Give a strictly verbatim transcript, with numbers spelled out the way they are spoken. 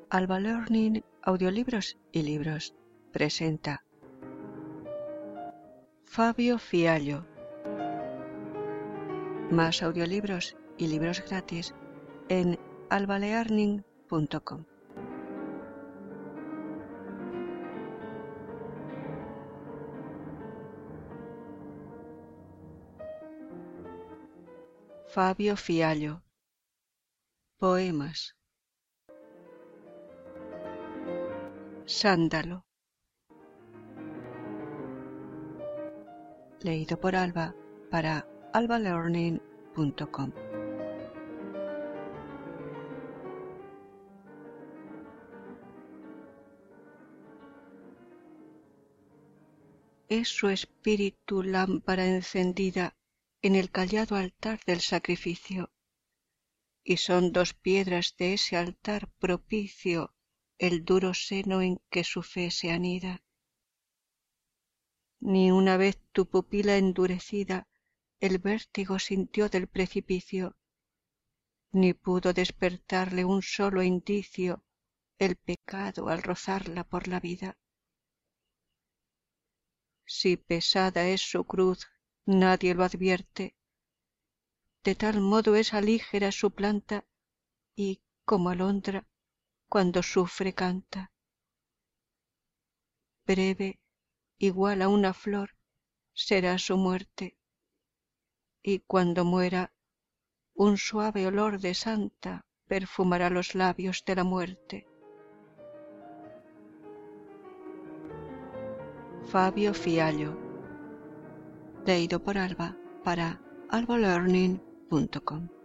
Alba Learning Audiolibros y Libros presenta Fabio Fiallo. Más audiolibros y libros gratis en alba learning punto com. Fabio Fiallo. Poemas. Sándalo. Leído por Alba para alba learning punto com. Es su espíritu lámpara encendida en el callado altar del sacrificio, y son dos piedras de ese altar propicio el duro seno en que su fe se anida. Ni una vez tu pupila endurecida el vértigo sintió del precipicio, ni pudo despertarle un solo indicio el pecado al rozarla por la vida. Si pesada es su cruz, nadie lo advierte, de tal modo es alígera su planta, y, como alondra, cuando sufre canta. Breve, igual a una flor, será su muerte, y cuando muera, un suave olor de santa perfumará los labios de la muerte. Fabio Fiallo. Leído por Alba para alba learning punto com.